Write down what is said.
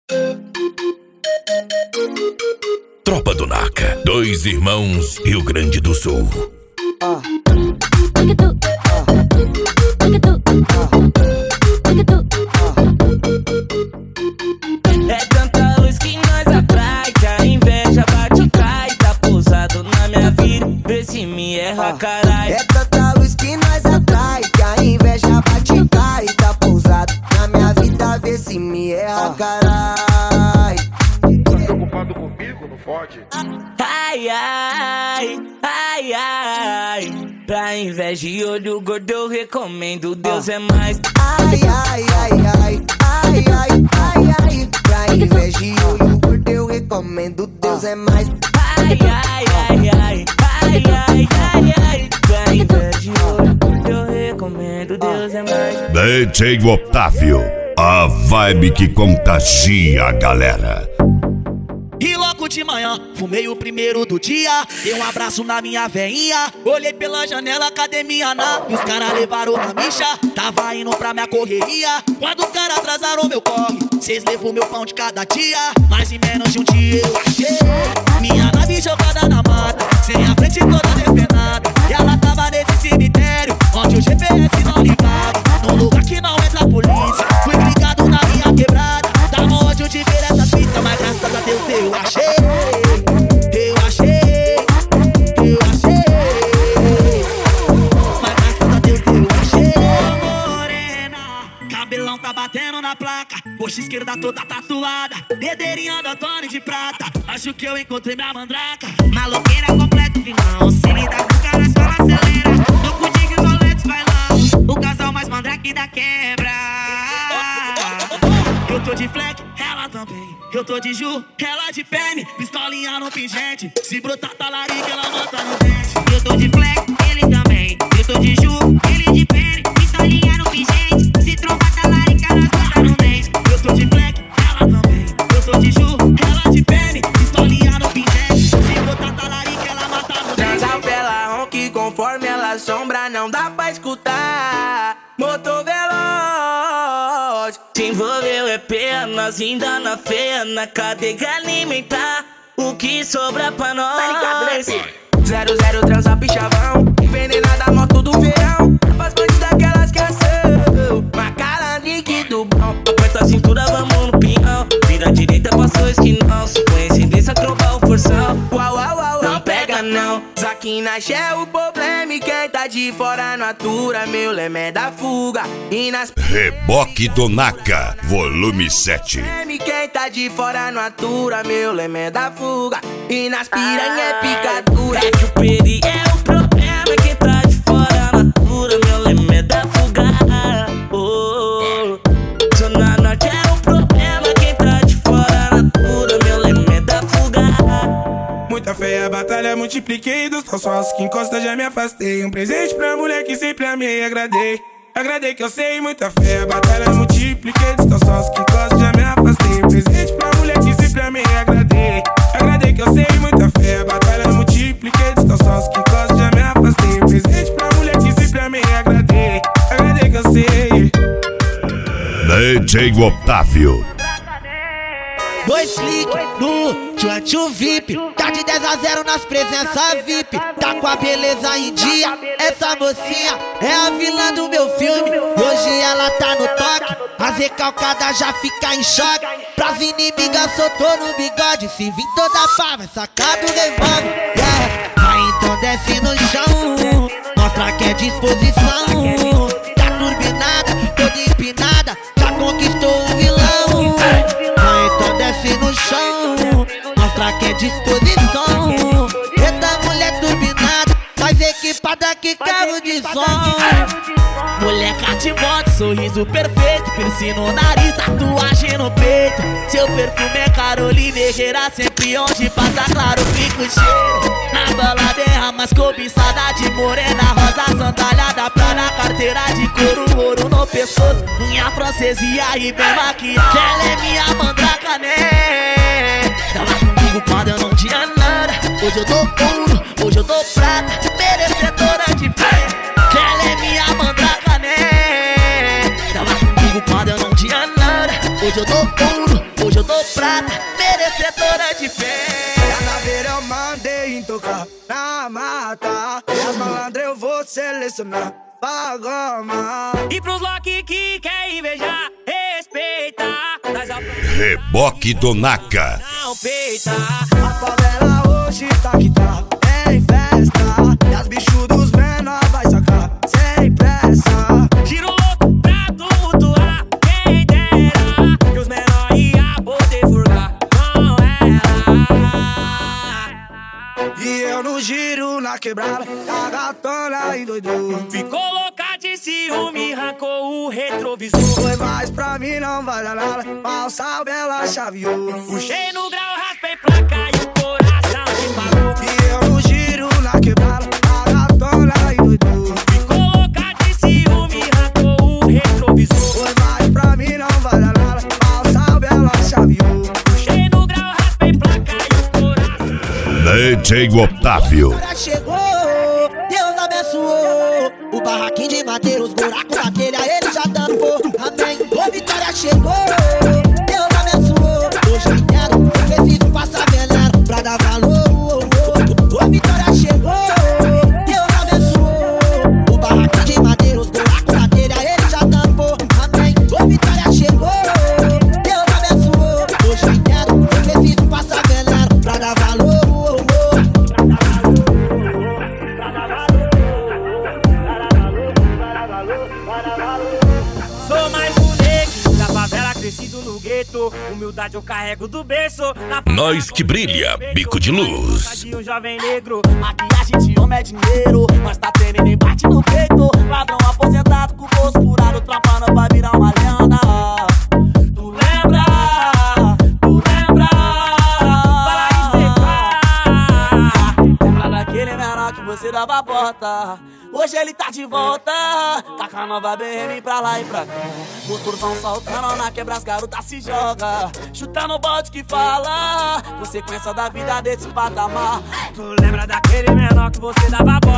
Tropa do Naca, 2 irmãos, Rio Grande do Sul. É tanta luz que nós atrai, que a inveja bate e cai. Tá pousado na minha vida, vê se me erra, carai. É tanta luz que nós atrai, que a inveja bate e cai. Tá pousado na minha vida, vê se me erra, carai. Tá preocupado comigo? Não fode? Ai, ai, ai, ai. Pra inveja e olho gordo eu recomendo, Deus é mais. Ai, ai, ai, ai, ai, ai, ai, ai. Pra inveja e olho gordo eu recomendo, Deus é mais. Ai, ai, ai, ai, ai, ai, ai, ai. Pra inveja e olho gordo eu recomendo, Deus é mais. DJ Otávio, a vibe que contagia a galera. E logo de manhã, fumei o primeiro do dia. Dei um abraço na minha veinha. Olhei pela janela, academia na. E os caras levaram a micha. Tava indo pra minha correria. Quando os caras atrasaram meu corre, cês levou meu pão de cada dia. Mas em menos de um dia eu achei minha nave jogada na mata, sem a frente toda depenada. E ela tava nesse cemitério, onde o GPS não ligava. Num lugar que não entra a polícia. Fui ligado na minha quebrada. Dá ódio de ver essas fitas, mas graças a Deus eu achei. Eu achei. Eu achei. Mas graças a Deus eu achei. Morena, cabelão tá batendo na placa, coxa esquerda toda tatuada, dedeirinha da Tony de prata. Acho que eu encontrei minha mandraca. Maloqueira completa final, se me dá pro cara só acelera. Tô com diga isoletes bailando, o casal mais mandrake da quebra. Eu tô de fleck, ela também. Eu tô de Ju, ela de pene, pistolinha no pingente. Se brotar talarica, ela mata no dente. Eu tô de fleck, ele também. Eu tô de Ju, ele de pene, pistolinha no pingente. Se trombar talarica, nós mata no dente. Eu tô de fleck, ela também. Eu tô de Ju, ela de pene, pistolinha no pingente. Se brotar talarica, ela mata no dente. Transal pela ronque, conforme ela sombra, não dá pra escutar. Motor veloz, se envolveu é pena, ainda na pena. Cadê que alimentar o que sobra pra nós? 00 transa pichavão, envenenada moto do verão. Faz bandidas daquelas que ação, macalandrique do bom. Aperta a cintura, vamos no pinhão. Vira a direita, passou o esquinão. Se coincidência, trombar o forção. Uau, uau, uau, não pega não. Zaquinache é o problema e quem tá de fora não atura. Meu leme é da fuga e nas... Reboque do Naca, volume 7. Quem tá de fora não atura. Meu leme é da fuga e nas piranha é picadura. É que o peri é o problema, quem tá de fora não atura. Meu leme é da fuga. Oh, Zona Norte é o problema, quem tá de fora não atura. Meu leme é da fuga. Muita feia batalha, multipliquei. Dos tão sócios que encosta, já me afastei. Um presente pra mulher que sempre amei, agradei. Agradei que eu sei, muita feia batalha, multipliquei. Dos tão sócios que encosta, já me afastei. Um presente pra mulher que sempre amei, agradei. Agradei que eu sei, muita feia batalha, multipliquei. Dos tão sócios que encosta, já me afastei. Um presente pra mulher que sempre amei, agradei. Agradei que eu sei. DJ Otávio. 2 cliques no Tchutchu VIP. Tá de 10 a 0 nas presenças VIP. Tá com a beleza em dia. Essa mocinha é a vilã do meu filme. Hoje ela tá no toque, as recalcadas já fica em choque. Pras inimigas soltou no bigode. Se vir toda pá, vai sacar do revólver. Yeah. Vai então desce no chão, mostra que é disposição. Tá turbinada, toda empinada, já conquistou o vilão. Desce no chão, mostra que é disposição. Eita mulher turbinada, mais equipada que carro de som. Mulher cativante, sorriso perfeito, piercing no nariz, tatuagem no peito. Seu perfume é Carolina Herrera, sempre onde passa claro fica o cheiro. Na balada é a mais cobiçada de morena, rosa sandália pra na carteira de couro, ouro no pescoço, unha francesa e aí bem maquiada. Ela é minha mandraca, né? Tava comigo quando eu não tinha nada. Hoje eu tô ouro, hoje eu tô prata, merecedora de fé. Ela é minha mandraca, né? Tava comigo quando eu não tinha nada. Hoje eu tô ouro, hoje eu dou prata, merecedora de fé. Canaveira eu mandei em tocar na mata, e as malandras eu vou selecionar pra goma. E pros Loki que quer invejar, respeita. Reboque do Naka. Não peita. A favela hoje tá que tá em festa, e as bichos dos menor vai sacar sem pressa. Giro louco pra tumultuar, quem dera que os menor ia poder furgar com ela. E eu no giro na quebrada, a gatona endoidou. Ficou louca de ciúme, arrancou o retrovisor. Foi mais pra mim, não vai dar nada, mal sabe ela chaveou. Puxei no grau, raspei placa e o coração disparou. E eu no giro na quebrada, a gatona endoidou. Ficou louca de ciúme, arrancou o retrovisor. Foi mais pra mim, não vai dar nada, mal sabe ela chaveou. Puxei no grau, raspei placa e o coração. DJ Otávio. Agora chegou, Deus abençoou. O barraquinho de madeira, os buracos na telha, ele já tampou. Amém, ô Vitória chegou, Deus abençoou. Hoje eu quero, preciso passar veneno pra dar valor. Ô Vitória chegou, Deus abençoou. O barraquinho de madeira, os buracos na telha, ele já tampou. Amém, ô Vitória chegou, Deus abençoou. Hoje eu quero, preciso passar veneno pra dar valor. Sou mais um negro da favela, crescido no gueto. Humildade eu carrego do berço. Nós que brilha, bico de luz. Um jovem negro, maquiagem de homem é dinheiro. Nós tá tendo nem bate no peito. Ladrão aposentado com o bolso furado, tropa não vai virar uma lenda. Tu lembra? Tu lembra? Fala aí, cê lembra daquele menor que você dava a porta? Hoje ele tá de volta, tá com a nova BM pra lá e pra cá. Motorzão saltando na quebra, as garotas se joga, chutando o balde que fala. Consequência da vida desse patamar. Tu lembra daquele menor que você dava a